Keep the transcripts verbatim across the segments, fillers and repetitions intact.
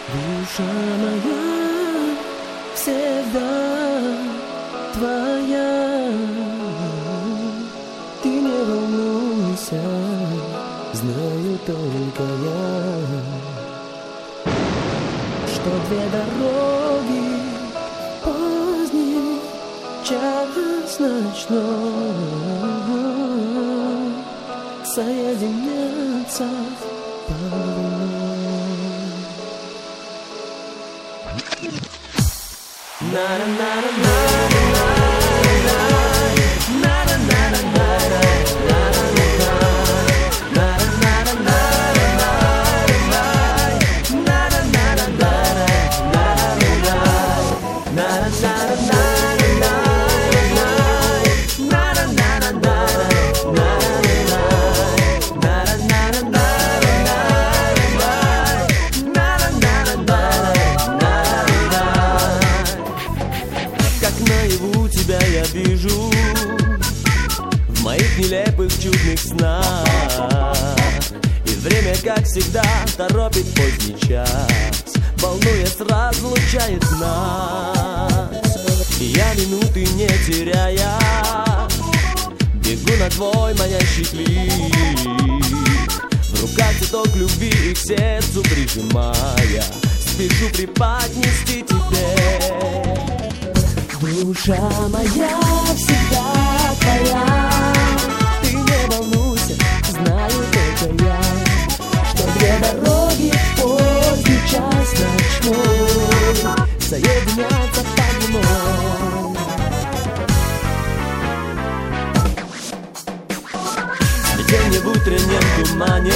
Душа моя всегда твоя. Ты не волнуйся, знаю только я, что две дороги, поздний час ночной, соединятся под луной. Наяву тебя я вижу в моих нелепых чудных снах, и время, как всегда, торопит поздний час, волнуясь, разлучает нас. И я минуты не теряя бегу на твой манящий клик, в руках цветок любви и к сердцу прижимая, спешу преподнести тебе. Душа моя всегда твоя. Ты не волнуйся, знаю только я, что две дороги в поздний час ночной соединятся под луной. Светение в утреннем тумане,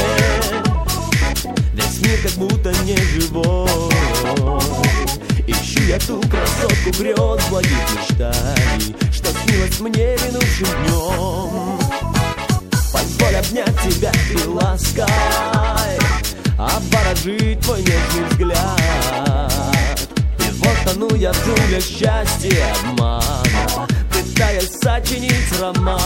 весь мир как будто не живой. Ищу я ту красотку грез, благих мечтаний, что снилось мне минувшим днем. Позволь обнять тебя и ласкай, обворожить твой нежный взгляд. И вот тону я в джунглях счастья и обмана, пытаясь сочинить роман.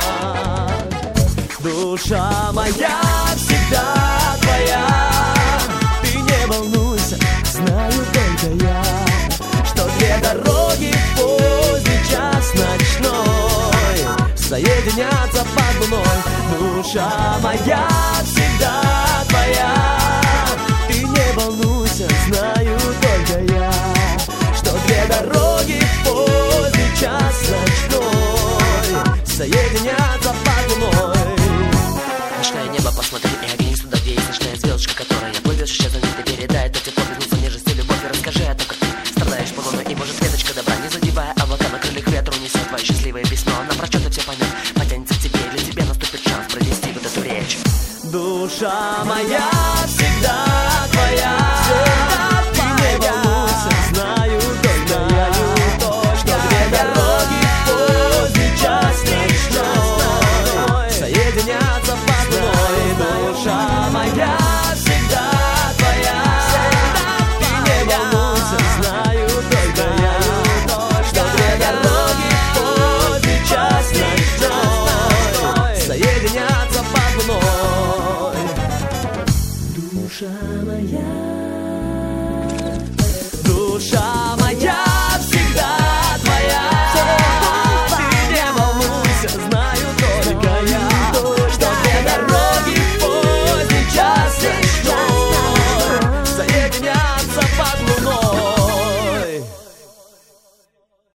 Душа моя всегда твоя. Ты не волнуйся, знаю только я, что две дороги в поздний час ночной соединятся под луной. Душа моя всегда твоя. Ты не волнуйся, знаю только я, что две дороги в поздний час ночной соединятся под луной. Ночное небо, посмотри, и огни сюда, где есть ночная звездочка, которая плывет, исчезнет, ты передай это тепло, вернется нежность и любовь, и расскажи о том, как ты страдаешь по луну, и может веточка добра, не задевая облака, на крыльях ветру несет твое счастливое письмо, напрочет и все поймет, потянется к тебе, и для тебя наступит шанс провести вот эту речь. Душа моя всегда твоя. Ты не волнуйся, знаю только я, что две дороги в поздний час ночной соединятся под луной. Душа моя всегда твоя. Ты не волнуйся, знаю только я, что две дороги в поздний час ночной соединятся под луной. душа моя. Душа моя.